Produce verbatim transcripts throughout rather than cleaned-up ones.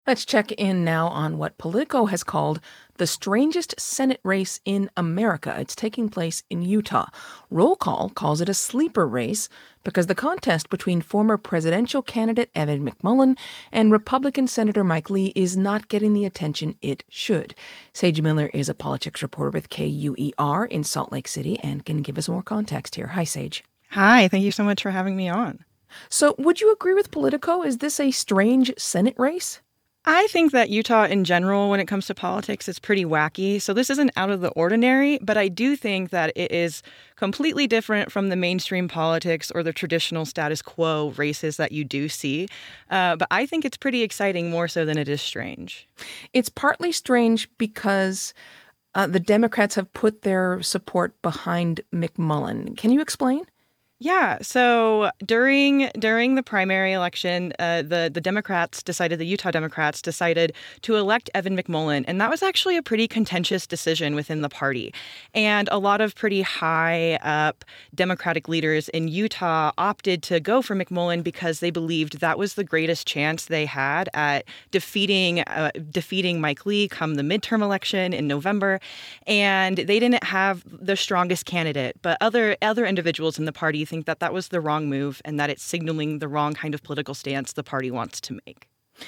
Let's check in now on what Politico has called the strangest Senate race in America. It's taking place in Utah. Roll Call calls it a sleeper race because the contest between former presidential candidate Evan McMullin and Republican Senator Mike Lee is not getting the attention it should. Sage Miller is a politics reporter with K U E R in Salt Lake City and can give us more context here. Hi, Sage. Hi, thank you so much for having me on. So would you agree with Politico? Is this a strange Senate race? I think that Utah in general, when it comes to politics, is pretty wacky. So this isn't out of the ordinary, but I do think that it is completely different from the mainstream politics or the traditional status quo races that you do see. Uh, but I think it's pretty exciting more so than it is strange. It's partly strange because uh, the Democrats have put their support behind McMullin. Can you explain? Yeah. So during during the primary election, uh, the the Democrats decided, the Utah Democrats decided to elect Evan McMullin, and that was actually a pretty contentious decision within the party. And a lot of pretty high up Democratic leaders in Utah opted to go for McMullin because they believed that was the greatest chance they had at defeating uh, defeating Mike Lee come the midterm election in November. And they didn't have the strongest candidate, but other other individuals in the party think that that was the wrong move and that it's signaling the wrong kind of political stance the party wants to make.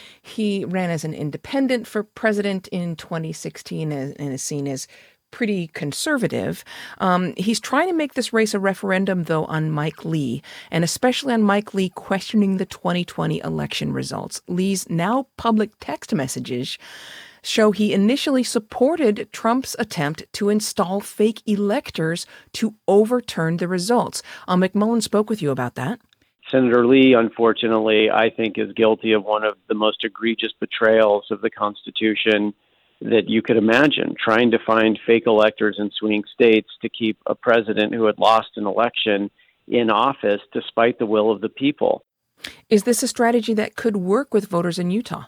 He ran as an independent for president in twenty sixteen and is seen as pretty conservative. Um, he's trying to make this race a referendum, though, on Mike Lee, and especially on Mike Lee questioning the twenty twenty election results. Lee's now public text messages show he initially supported Trump's attempt to install fake electors to overturn the results. Uh, McMullin spoke with you about that. Senator Lee, unfortunately, I think is guilty of one of the most egregious betrayals of the Constitution that you could imagine, trying to find fake electors in swing states to keep a president who had lost an election in office despite the will of the people. Is this a strategy that could work with voters in Utah?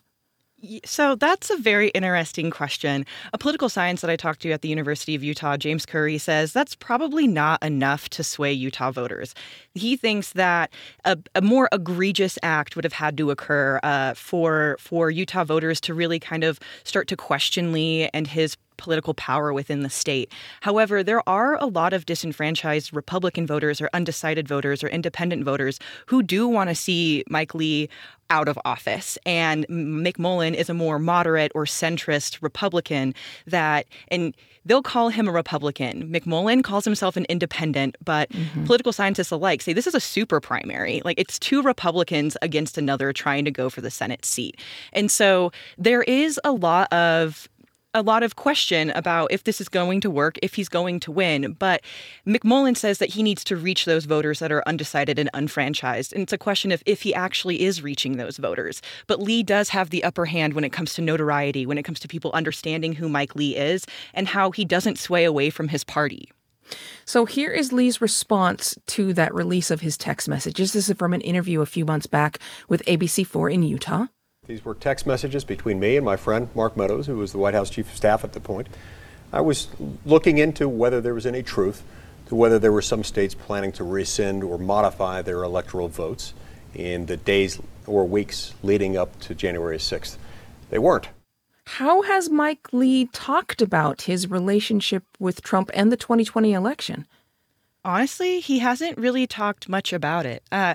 So that's a very interesting question. A political science that I talked to at the University of Utah, James Curry, says that's probably not enough to sway Utah voters. He thinks that a, a more egregious act would have had to occur uh, for for Utah voters to really kind of start to question Lee and his political power within the state. However, there are a lot of disenfranchised Republican voters or undecided voters or independent voters who do want to see Mike Lee out of office. And McMullin is a more moderate or centrist Republican that, and they'll call him a Republican. McMullin calls himself an independent, but mm-hmm. political scientists alike say this is a super primary. Like, it's two Republicans against another trying to go for the Senate seat. And so there is a lot of a lot of question about if this is going to work, if he's going to win. But McMullin says that he needs to reach those voters that are undecided and unfranchised. And it's a question of if he actually is reaching those voters. But Lee does have the upper hand when it comes to notoriety, when it comes to people understanding who Mike Lee is and how he doesn't sway away from his party. So here is Lee's response to that release of his text messages. This is from an interview a few months back with A B C four in Utah. These were text messages between me and my friend Mark Meadows, who was the White House Chief of Staff at the point. I was looking into whether there was any truth to whether there were some states planning to rescind or modify their electoral votes in the days or weeks leading up to January sixth. They weren't. How has Mike Lee talked about his relationship with Trump and the twenty twenty election? Honestly, he hasn't really talked much about it. Uh,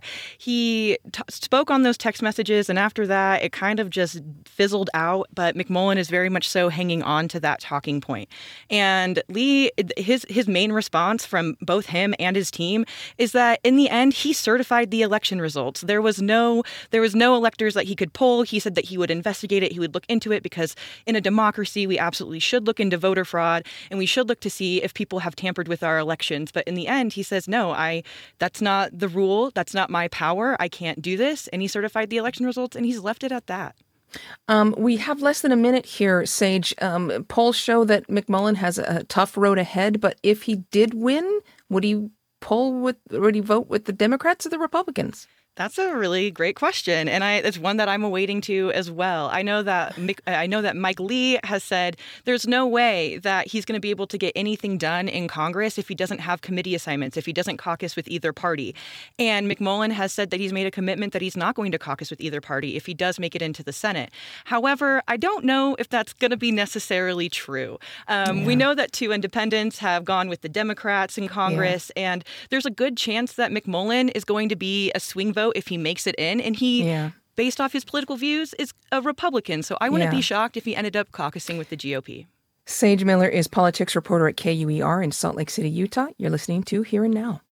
he t- spoke on those text messages, and after that, it kind of just fizzled out. But McMullin is very much so hanging on to that talking point. And Lee, his his main response from both him and his team is that in the end, he certified the election results. There was no there was no electors that he could pull. He said that he would investigate it. He would look into it because in a democracy, we absolutely should look into voter fraud, and we should look to see if people have tampered with our elections. But in the end, he says, no, I that's not the rule. That's not my power. I can't do this. And he certified the election results, and he's left it at that. Um, we have less than a minute here, Sage. Um, polls show that McMullin has a tough road ahead, but if he did win, would he poll with, would he vote with the Democrats or the Republicans? That's a really great question, and I, it's one that I'm awaiting to as well. I know that Mick, I know that Mike Lee has said there's no way that he's going to be able to get anything done in Congress if he doesn't have committee assignments, if he doesn't caucus with either party. And McMullin has said that he's made a commitment that he's not going to caucus with either party if he does make it into the Senate. However, I don't know if that's going to be necessarily true. Um, yeah. We know that two independents have gone with the Democrats in Congress, yeah. and there's a good chance that McMullin is going to be a swing vote if he makes it in, and he, yeah. based off his political views, is a Republican. So I wouldn't yeah. be shocked if he ended up caucusing with the G O P. Sage Miller is politics reporter at K U E R in Salt Lake City, Utah. You're listening to Here and Now.